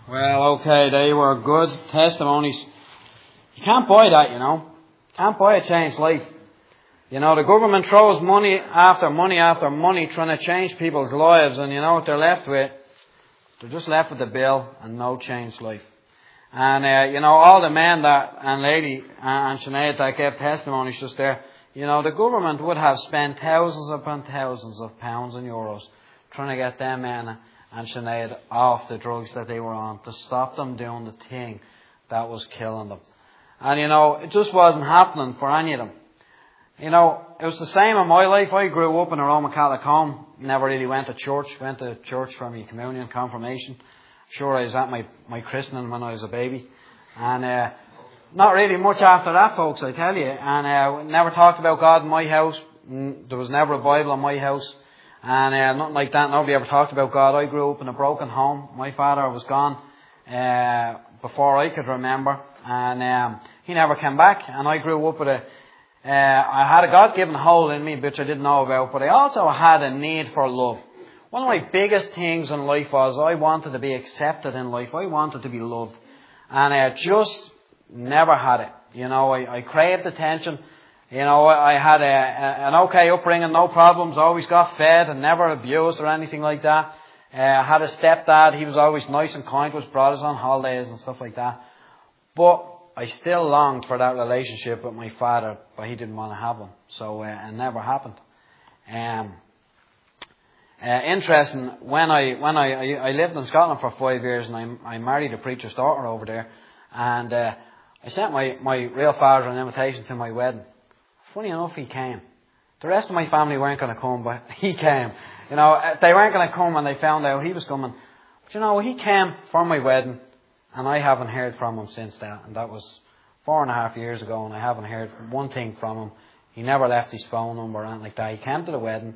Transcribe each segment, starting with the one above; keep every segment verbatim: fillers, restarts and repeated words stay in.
Well, okay, they were good testimonies. You can't buy that, you know. Can't buy a changed life. You know, the government throws money after money after money trying to change people's lives, and you know what they're left with? They're just left with the bill and no changed life. And, uh, you know, all the men that, and lady, and Sinead that gave testimonies just there, you know, the government would have spent thousands upon thousands of pounds and euros trying to get them men and Sinead off the drugs that they were on, to stop them doing the thing that was killing them. And, you know, it just wasn't happening for any of them. You know, it was the same in my life. I grew up in a Roman Catholic home, never really went to church, went to church for my communion, confirmation. Sure, I was at my, my christening when I was a baby. And uh, not really much after that, folks, I tell you. And uh, never talked about God in my house. There was never a Bible in my house. And uh, nothing like that. Nobody ever talked about God. I grew up in a broken home. My father was gone uh, before I could remember. And um, he never came back. And I grew up with a... Uh, I had a God-given hole in me, which I didn't know about. But I also had a need for love. One of my biggest things in life was I wanted to be accepted in life. I wanted to be loved. And I just never had it. You know, I, I craved attention. You know, I had a, a, an okay upbringing, no problems, always got fed and never abused or anything like that. Uh, I had a stepdad, he was always nice and kind to us, brought us on holidays and stuff like that. But I still longed for that relationship with my father, but he didn't want to have one. So uh, it never happened. Um, uh, interesting, when I when I, I, I lived in Scotland for five years and I, I married a preacher's daughter over there. And uh, I sent my, my real father an invitation to my wedding. Funny enough, he came. The rest of my family weren't going to come, but he came. You know, they weren't going to come when they found out he was coming. But you know, he came for my wedding, and I haven't heard from him since that. And that was four and a half years ago, and I haven't heard one thing from him. He never left his phone number or anything like that. He came to the wedding,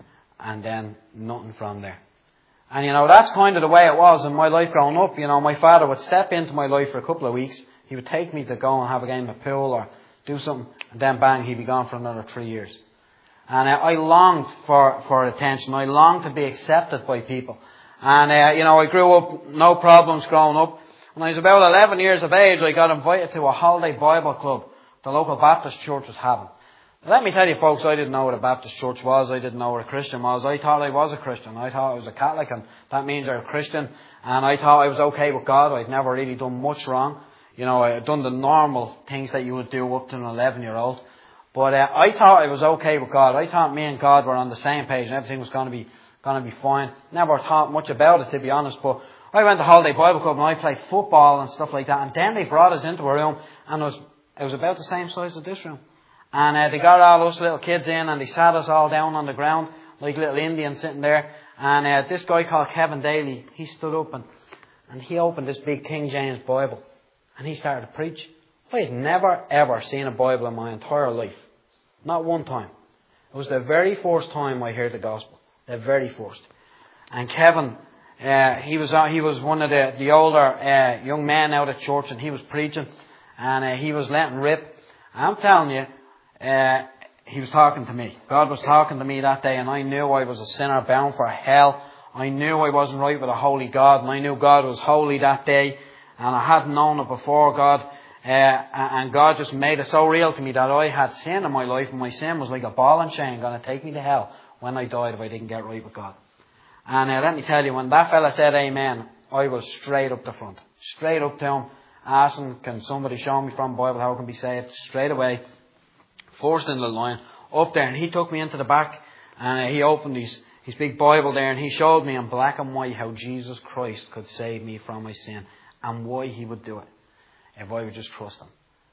and then nothing from there. And you know, that's kind of the way it was in my life growing up. You know, my father would step into my life for a couple of weeks. He would take me to go and have a game of pool or do something, and then bang, he'd be gone for another three years. And uh, I longed for, for attention. I longed to be accepted by people. And, uh, you know, I grew up, no problems growing up. When I was about eleven years of age, I got invited to a holiday Bible club the local Baptist church was having. Let me tell you, folks, I didn't know what a Baptist church was. I didn't know what a Christian was. I thought I was a Christian. I thought I was a Catholic, and that means you're a Christian. And I thought I was okay with God. I'd never really done much wrong. You know, I had done the normal things that you would do up to an eleven-year-old. But uh, I thought I was okay with God. I thought me and God were on the same page and everything was going to be going to be fine. Never thought much about it, to be honest. But I went to Holiday Bible Club and I played football and stuff like that. And then they brought us into a room, and it was it was about the same size as this room. And uh, they got all us little kids in, and they sat us all down on the ground like little Indians sitting there. And uh, this guy called Kevin Daly, he stood up and and he opened this big King James Bible. And he started to preach. I had never, ever seen a Bible in my entire life. Not one time. It was the very first time I heard the gospel. The very first. And Kevin, uh, he was uh, he was one of the, the older uh, young men out of church, and he was preaching. And uh, he was letting rip. I'm telling you, uh, he was talking to me. God was talking to me that day, and I knew I was a sinner bound for hell. I knew I wasn't right with a holy God, and I knew God was holy that day. And I hadn't known it before, God. Uh, and God just made it so real to me that I had sin in my life, and my sin was like a ball and chain going to take me to hell when I died if I didn't get right with God. And uh, let me tell you, when that fella said amen, I was straight up the front. Straight up to him, asking, can somebody show me from the Bible how I can be saved? Straight away. First in the line, up there. And he took me into the back, and uh, he opened his, his big Bible there, and he showed me in black and white how Jesus Christ could save me from my sin. And why he would do it, if I would just trust him.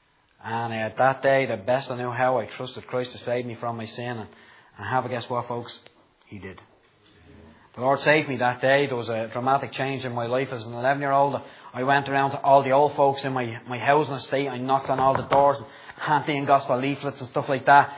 And uh, that day, the best I knew how, I trusted Christ to save me from my sin. And, and have a guess what, folks? He did. The Lord saved me that day. There was a dramatic change in my life as an eleven-year-old. I went around to all the old folks in my, my housing estate. I knocked on all the doors and handed in gospel leaflets and stuff like that.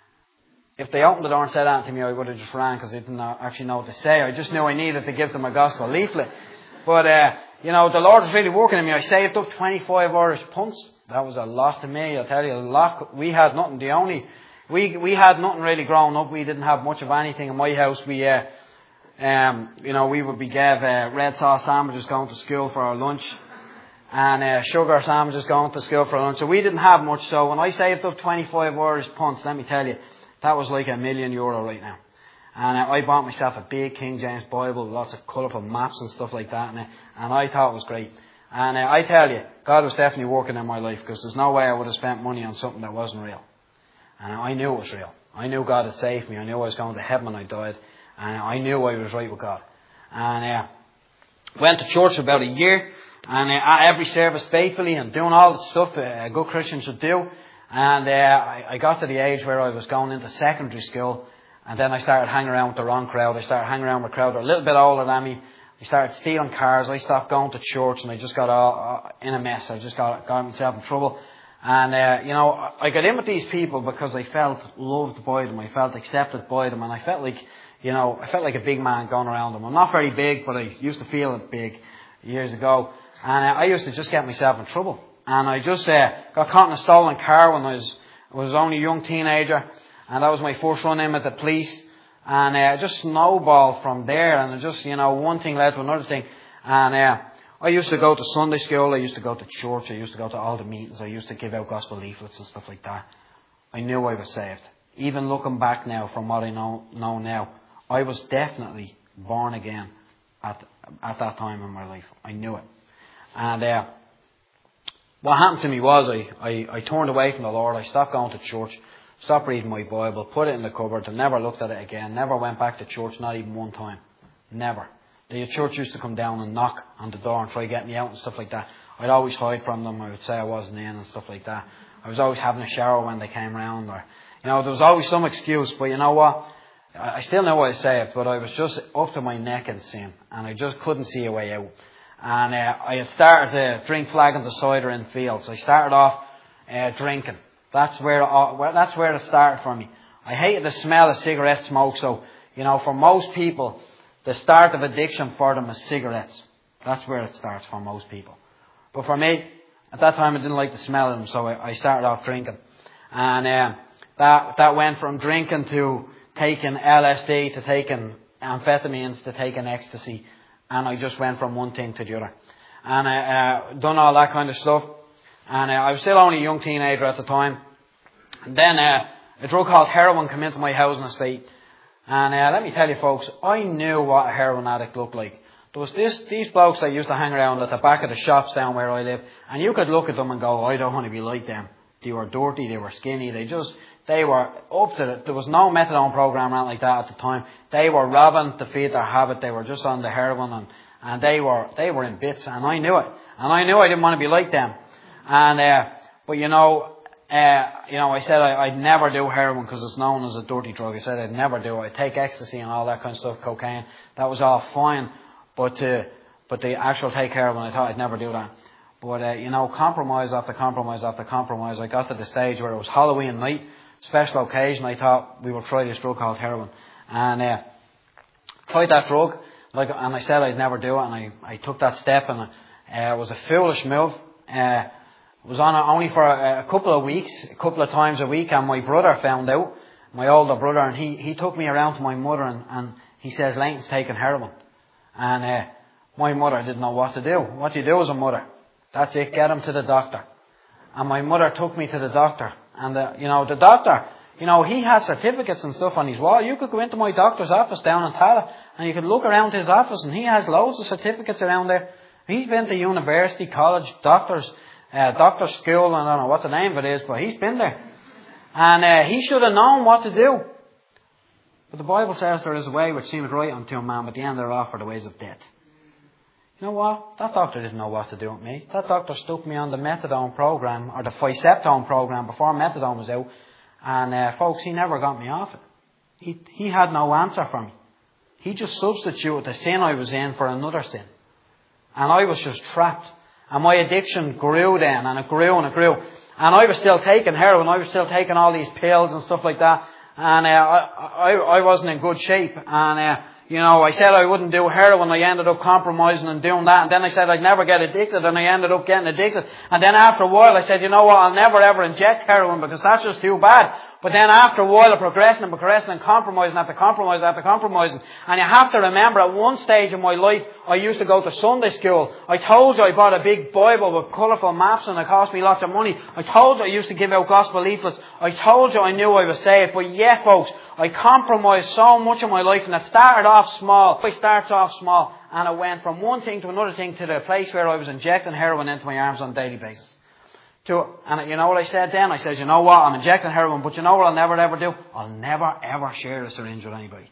If they opened the door and said that to me, I would have just ran because I didn't actually know what to say. I just knew I needed to give them a gospel leaflet. But, uh, you know, the Lord was really working in me. I saved up twenty-five Irish punts. That was a lot to me, I'll tell you. A lot. We had nothing. The only, we, we had nothing really growing up. We didn't have much of anything in my house. We, uh, um, you know, we would be gave uh, red sauce sandwiches going to school for our lunch, and uh, sugar sandwiches going to school for lunch. So we didn't have much. So when I saved up twenty-five Irish punts, let me tell you, that was like a million euro right now. And uh, I bought myself a big King James Bible, lots of colourful maps and stuff like that, and, uh, and I thought it was great. And uh, I tell you, God was definitely working in my life, because there's no way I would have spent money on something that wasn't real. And I knew it was real. I knew God had saved me. I knew I was going to heaven when I died. And I knew I was right with God. And uh, went to church for about a year, and uh, at every service faithfully, and doing all the stuff a good Christian should do. And uh, I, I got to the age where I was going into secondary school, and then I started hanging around with the wrong crowd. I started hanging around with a crowd that were a little bit older than me. I started stealing cars. I stopped going to church, and I just got all, uh, in a mess. I just got, got myself in trouble. And, uh, you know, I got in with these people because I felt loved by them. I felt accepted by them. And I felt like, you know, I felt like a big man going around them. I'm not very big, but I used to feel big years ago. And uh, I used to just get myself in trouble. And I just uh, got caught in a stolen car when I was, I was only a young teenager. And that was my first run in with the police. And uh, it just snowballed from there. And it just, you know, one thing led to another thing. And uh, I used to go to Sunday school. I used to go to church. I used to go to all the meetings. I used to give out gospel leaflets and stuff like that. I knew I was saved. Even looking back now from what I know, know now, I was definitely born again at at that time in my life. I knew it. And uh, what happened to me was I, I, I turned away from the Lord. I stopped going to church. Stopped reading my Bible, put it in the cupboard, and never looked at it again. Never went back to church, not even one time. Never. The church used to come down and knock on the door and try to get me out and stuff like that. I'd always hide from them. I would say I wasn't in and stuff like that. I was always having a shower when they came round, or, you know, there was always some excuse. But you know what? I still know what I say, but I was just up to my neck in sin, and I just couldn't see a way out. And uh, I had started to drink flagons of cider in fields. I started off uh, drinking. That's where, it, that's where it started for me. I hated the smell of cigarette smoke, so, you know, for most people, the start of addiction for them is cigarettes. That's where it starts for most people. But for me, at that time I didn't like the smell of them, so I, I started off drinking. And uh, that, that went from drinking to taking L S D, to taking amphetamines, to taking ecstasy. And I just went from one thing to the other. And I uh, done all that kind of stuff. And uh, I was still only a young teenager at the time. And then uh, a drug called heroin came into my housing estate. And uh, let me tell you folks, I knew what a heroin addict looked like. There was this, these blokes that used to hang around at the back of the shops down where I live. And you could look at them and go, oh, I don't want to be like them. They were dirty, they were skinny, they just, they were up to it. There was no methadone program around like that at the time. They were robbing to feed their habit. They were just on the heroin, and, and they were, they were in bits. And I knew it. And I knew I didn't want to be like them. And, uh, but you know, uh, you know, I said I, I'd never do heroin because it's known as a dirty drug. I said I'd never do it. I'd take ecstasy and all that kind of stuff, cocaine. That was all fine. But, uh, but the actual take heroin, I thought I'd never do that. But, uh, you know, compromise after compromise after compromise, I got to the stage where it was Halloween night, special occasion. I thought we would try this drug called heroin. And, uh, tried that drug, like, and I said I'd never do it, and I, I took that step, and, uh, it was a foolish move. Uh, was on it only for a, a couple of weeks, a couple of times a week, and my brother found out, my older brother, and he, he took me around to my mother, and, and he says, Leighton's taking heroin. And uh, my mother didn't know what to do. What do you do as a mother? That's it, get him to the doctor. And my mother took me to the doctor. And, the, you know, the doctor, you know, he has certificates and stuff on his wall. You could go into my doctor's office down in Tala, and you could look around his office, and he has loads of certificates around there. He's been to university, college, doctors, uh, doctor's school, and I don't know what the name of it is, but he's been there. And uh, he should have known what to do. But the Bible says there is a way which seemeth right unto a man, but the end thereof are the ways of death. You know what? That doctor didn't know what to do with me. That doctor stuck me on the methadone program, or the Ficeptone program, before methadone was out. And uh, folks, he never got me off it. He, he had no answer for me. He just substituted the sin I was in for another sin. And I was just trapped. And my addiction grew then, and it grew and it grew. And I was still taking heroin, I was still taking all these pills and stuff like that. And uh, I, I, I wasn't in good shape. And, uh, you know, I said I wouldn't do heroin. I ended up compromising and doing that. And then I said I'd never get addicted, and I ended up getting addicted. And then after a while I said, you know what, I'll never ever inject heroin because that's just too bad. But then after a while of progressing and progressing and compromising after compromising after compromising, and you have to remember at one stage in my life, I used to go to Sunday school. I told you I bought a big Bible with colourful maps and it cost me lots of money. I told you I used to give out gospel leaflets. I told you I knew I was saved. But yeah, folks, I compromised so much in my life, and it started off small. It starts off small, and it went from one thing to another thing to the place where I was injecting heroin into my arms on a daily basis. To, and you know what I said then? I said, you know what, I'm injecting heroin, but you know what I'll never ever do? I'll never ever share a syringe with anybody.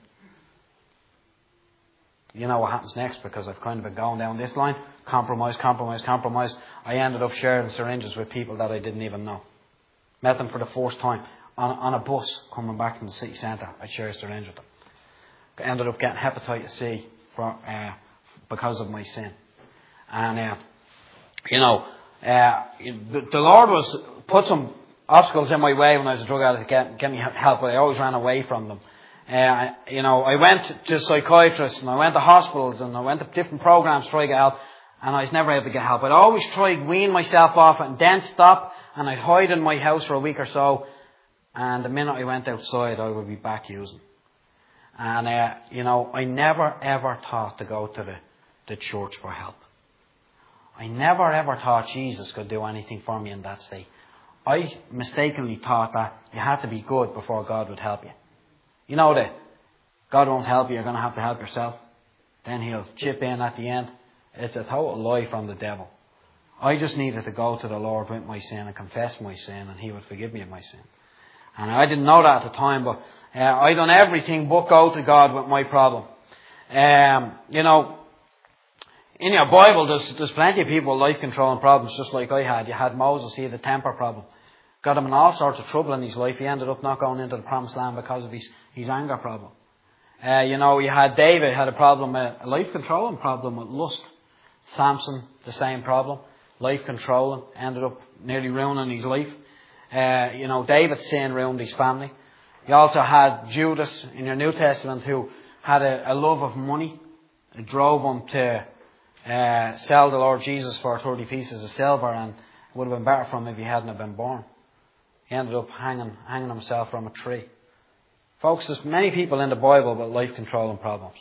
You know what happens next, because I've kind of been going down this line. Compromise, compromise, compromise. I ended up sharing syringes with people that I didn't even know. Met them for the first time. On, on a bus coming back from the city centre, I shared a syringe with them. I ended up getting hepatitis C for, uh, because of my sin. And, uh, you know, Uh, the, the Lord was put some obstacles in my way when I was a drug addict to get, get me help, but I always ran away from them. Uh, you know, I went to psychiatrists and I went to hospitals and I went to different programs to try to get help, and I was never able to get help. I'd always try to wean myself off it and then stop, and I'd hide in my house for a week or so, and the minute I went outside I would be back using. And, uh, you know, I never ever thought to go to the, the church for help. I never ever thought Jesus could do anything for me in that state. I mistakenly thought that you had to be good before God would help you. You know that God won't help you, you're going to have to help yourself. Then He'll chip in at the end. It's a total lie from the devil. I just needed to go to the Lord with my sin and confess my sin, and He would forgive me of my sin. And I didn't know that at the time, but uh, I done everything but go to God with my problem. Um, you know, in your Bible, there's, there's plenty of people with life controlling problems, just like I had. You had Moses, he had a temper problem. Got him in all sorts of trouble in his life. He ended up not going into the promised land because of his, his anger problem. Uh, you know, you had David, had a problem, a life controlling problem with lust. Samson, the same problem. Life controlling, ended up nearly ruining his life. Uh, you know, David's sin ruined his family. You also had Judas in your New Testament who had a, a love of money. It drove him to Uh, sell the Lord Jesus for thirty pieces of silver, and it would have been better for him if he hadn't have been born. He ended up hanging, hanging himself from a tree. Folks, there's many people in the Bible with life controlling problems.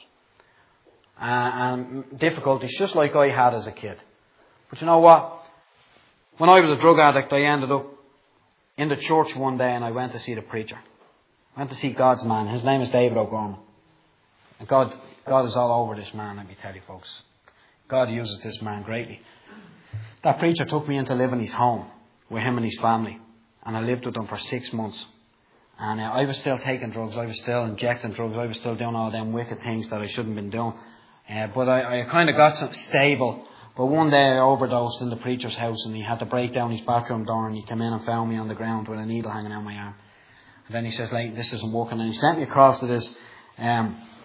Uh, and difficulties, just like I had as a kid. But you know what? When I was a drug addict, I ended up in the church one day and I went to see the preacher. I went to see God's man. His name is David O'Gorman. And God, God is all over this man, let me tell you folks. God uses this man greatly. That preacher took me into living his home with him and his family. And I lived with them for six months. And uh, I was still taking drugs. I was still injecting drugs. I was still doing all them wicked things that I shouldn't have been doing. Uh, but I, I kind of got some stable. But one day I overdosed in the preacher's house, and he had to break down his bathroom door, and he came in and found me on the ground with a needle hanging out my arm. And then he says, "Like, this isn't working." And he sent me across to this um,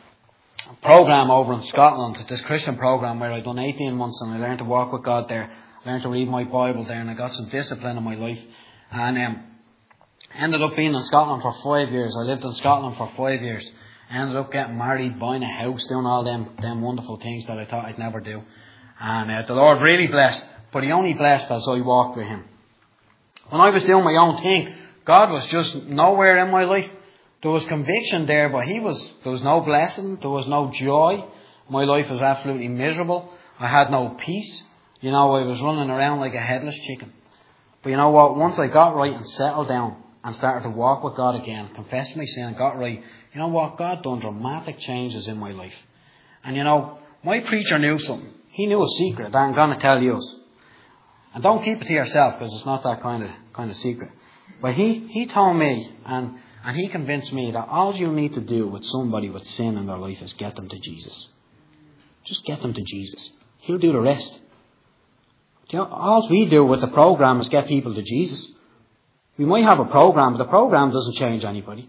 program over in Scotland, this Christian program where I'd done eighteen months, and I learned to walk with God there, learned to read my Bible there, and I got some discipline in my life. And um, ended up being in Scotland for five years. I lived in Scotland for five years. Ended up getting married, buying a house, doing all them them wonderful things that I thought I'd never do. And uh, the Lord really blessed, but He only blessed as I walked with Him. When I was doing my own thing, God was just nowhere in my life. There was conviction there, but He was, there was no blessing, there was no joy. My life was absolutely miserable. I had no peace. You know, I was running around like a headless chicken. But you know what? Once I got right and settled down and started to walk with God again, confessed my sin and got right, you know what? God done dramatic changes in my life. And you know, my preacher knew something. He knew a secret that I'm going to tell you. And don't keep it to yourself, because it's not that kind of kind of secret. But he, he told me, and, and he convinced me that all you need to do with somebody with sin in their life is get them to Jesus. Just get them to Jesus. He'll do the rest. You know, all we do with the program is get people to Jesus. We might have a program, but the program doesn't change anybody.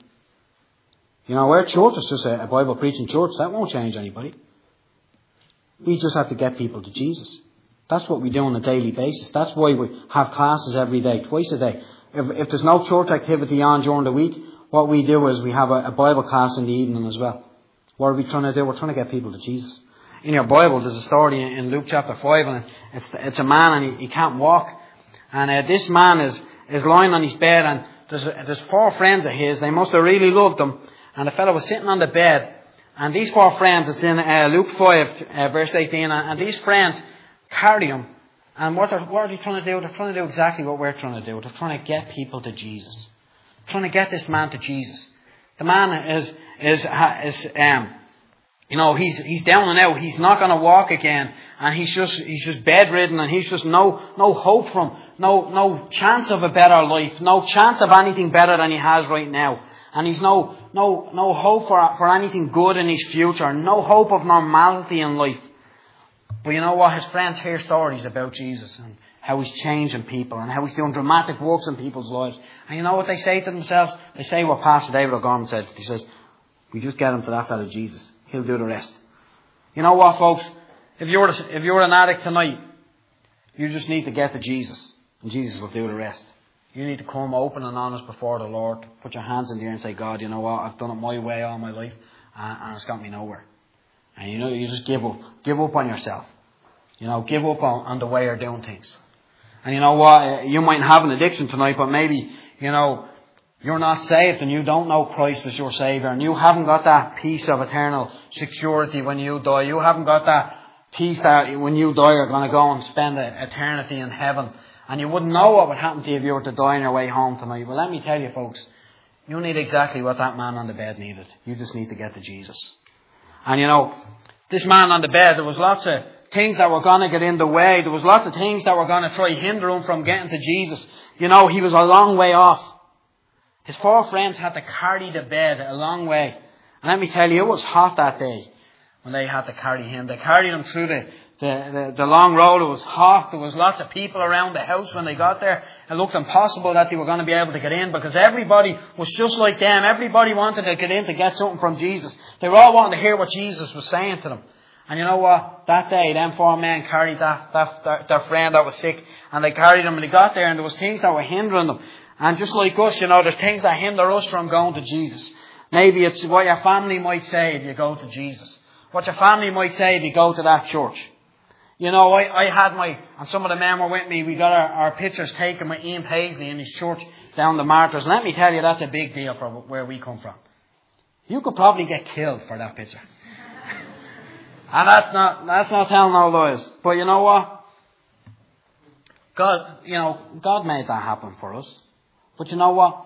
You know, our church is just a, a Bible preaching church. That won't change anybody. We just have to get people to Jesus. That's what we do on a daily basis. That's why we have classes every day, twice a day. If, if there's no church activity on during the week, what we do is we have a, a Bible class in the evening as well. What are we trying to do? We're trying to get people to Jesus. In your Bible, there's a story in Luke chapter five, and it's, it's a man and he, he can't walk. And uh, this man is, is lying on his bed, and there's, there's four friends of his. They must have really loved him. And the fellow was sitting on the bed. And these four friends, it's in uh, Luke five, uh, verse eighteen. And these friends carry him. And what are, what are they trying to do? They're trying to do exactly what we're trying to do. They're trying to get people to Jesus. Trying to get this man to Jesus. The man is, is, is, um, you know, he's, he's down and out. He's not going to walk again. And he's just, he's just bedridden, and he's just no, no hope for him. No, no chance of a better life. No chance of anything better than he has right now. And he's no, no, no hope for, for anything good in his future. No hope of normality in life. But you know what? His friends hear stories about Jesus and how he's changing people and how he's doing dramatic works in people's lives. And you know what they say to themselves? They say what Pastor David O'Gorman said. He says, we just get him to that fellow Jesus. He'll do the rest. You know what, folks? If you're, if you're an addict tonight, you just need to get to Jesus. And Jesus will do the rest. You need to come open and honest before the Lord. Put your hands in the air and say, God, you know what? I've done it my way all my life. And, and it's got me nowhere. And you know, you just give up. Give up on yourself. You know, give up on, on the way you're doing things. And you know what? You might have an addiction tonight, but maybe, you know, you're not saved and you don't know Christ as your Saviour. And you haven't got that peace of eternal security when you die. You haven't got that peace that when you die you're going to go and spend eternity in heaven. And you wouldn't know what would happen to you if you were to die on your way home tonight. Well, let me tell you, folks, you need exactly what that man on the bed needed. You just need to get to Jesus. And you know, this man on the bed, there was lots of things that were going to get in the way. There was lots of things that were going to try hinder him from getting to Jesus. You know, he was a long way off. His four friends had to carry the bed a long way. And let me tell you, it was hot that day when they had to carry him. They carried him through the, the, the, the long road. It was hot. There was lots of people around the house when they got there. It looked impossible that they were going to be able to get in because everybody was just like them. Everybody wanted to get in to get something from Jesus. They were all wanting to hear what Jesus was saying to them. And you know what? That day, them four men carried that, that, their, their friend that was sick. And they carried him and they got there and there was things that were hindering them. And just like us, you know, there's things that hinder us from going to Jesus. Maybe it's what your family might say if you go to Jesus. What your family might say if you go to that church. You know, I, I had my, and some of the men were with me, we got our, our pictures taken with Ian Paisley in his church down the Martyrs. And let me tell you, that's a big deal for where we come from. You could probably get killed for that picture. And that's not, that's not telling no lies. But you know what? God, you know, God made that happen for us. But you know what?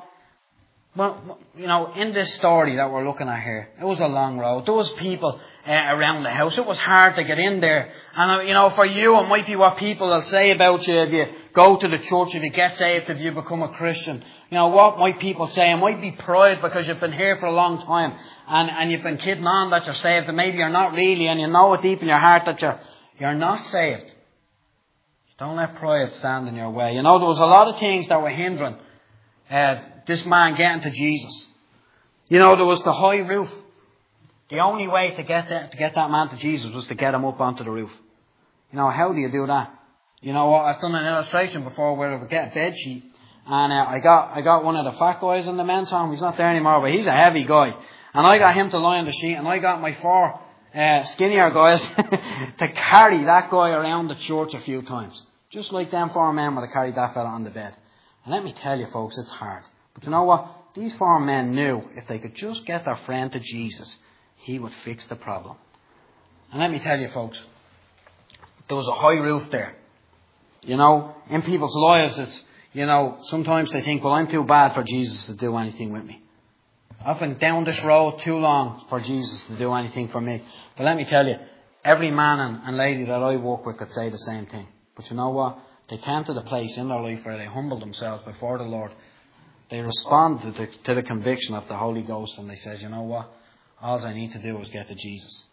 Well, you know, in this story that we're looking at here, it was a long road. There was people uh, around the house. It was hard to get in there. And, uh, you know, for you, it might be what people will say about you if you go to the church, if you get saved, if you become a Christian. You know, what might people say? It might be pride because you've been here for a long time and, and you've been kidding on that you're saved and maybe you're not really and you know it deep in your heart that you're, you're not saved. Don't let pride stand in your way. You know, there was a lot of things that were hindering uh, this man getting to Jesus. You know, there was the high roof. The only way to get that, to get that man to Jesus was to get him up onto the roof. You know, how do you do that? You know what? I've done an illustration before where I would get a bed sheet. And uh, I got I got one of the fat guys in the men's home. He's not there anymore, but he's a heavy guy. And I got him to lie on the sheet, and I got my four uh, skinnier guys to carry that guy around the church a few times. Just like them four men would have carried that fella on the bed. And let me tell you, folks, it's hard. But you know what? These four men knew if they could just get their friend to Jesus, he would fix the problem. And let me tell you, folks, there was a high roof there. You know, in people's lives, it's, you know, sometimes they think, well, I'm too bad for Jesus to do anything with me. I've been down this road too long for Jesus to do anything for me. But let me tell you, every man and, and lady that I work with could say the same thing. But you know what? They came to the place in their life where they humbled themselves before the Lord. They responded to the, to the conviction of the Holy Ghost and they said, you know what? All I need to do is get to Jesus.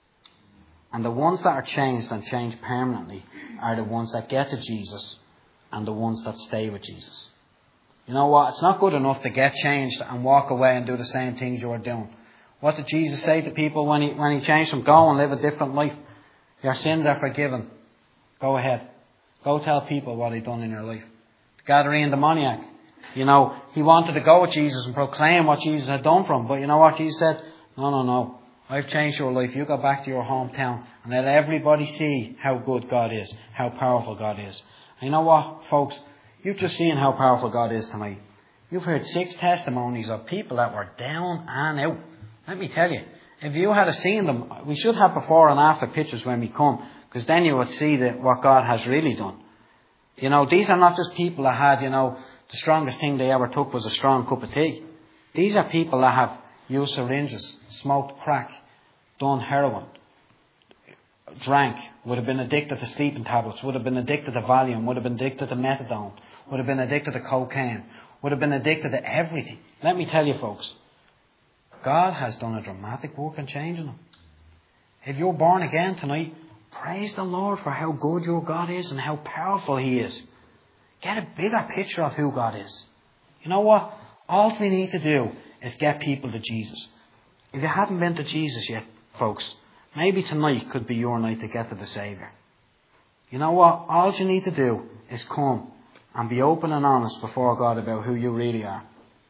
And the ones that are changed and changed permanently are the ones that get to Jesus and the ones that stay with Jesus. You know what? It's not good enough to get changed and walk away and do the same things you were doing. What did Jesus say to people when he, when he changed them? Go and live a different life. Your sins are forgiven. Go ahead. Go tell people what he'd done in your life. The Gadarene demoniac. You know, he wanted to go with Jesus and proclaim what Jesus had done for him. But you know what? Jesus said, no, no, no. I've changed your life. You go back to your hometown and let everybody see how good God is, how powerful God is. And you know what, folks? You've just seen how powerful God is tonight. You've heard six testimonies of people that were down and out. Let me tell you, if you had seen them, we should have before and after pictures when we come, because then you would see that what God has really done. You know, these are not just people that had, you know, the strongest thing they ever took was a strong cup of tea. These are people that have used syringes, smoked crack, done heroin, drank, would have been addicted to sleeping tablets, would have been addicted to Valium, would have been addicted to methadone, would have been addicted to cocaine, would have been addicted to everything. Let me tell you, folks, God has done a dramatic work in changing them. If you're born again tonight, praise the Lord for how good your God is and how powerful He is. Get a bigger picture of who God is. You know what? All we need to do is get people to Jesus. If you haven't been to Jesus yet, folks, maybe tonight could be your night to get to the Saviour. You know what? All you need to do is come and be open and honest before God about who you really are.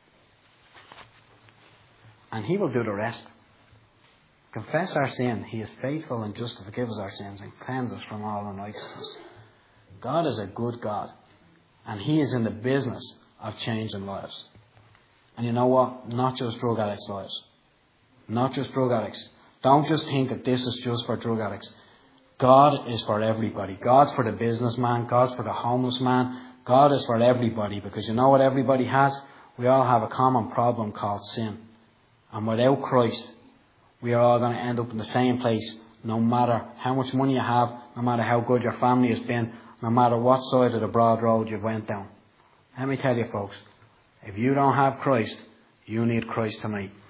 And He will do the rest. Confess our sin. He is faithful and just to forgive us our sins and cleanse us from all unrighteousness. God is a good God. And He is in the business of changing lives. And you know what? Not just drug addicts' lives. Not just drug addicts. Don't just think that this is just for drug addicts. God is for everybody. God's for the businessman. God's for the homeless man. God is for everybody. Because you know what everybody has? We all have a common problem called sin. And without Christ, we are all going to end up in the same place. No matter how much money you have, no matter how good your family has been, no matter what side of the broad road you've went down. Let me tell you, folks, if you don't have Christ, you need Christ tonight.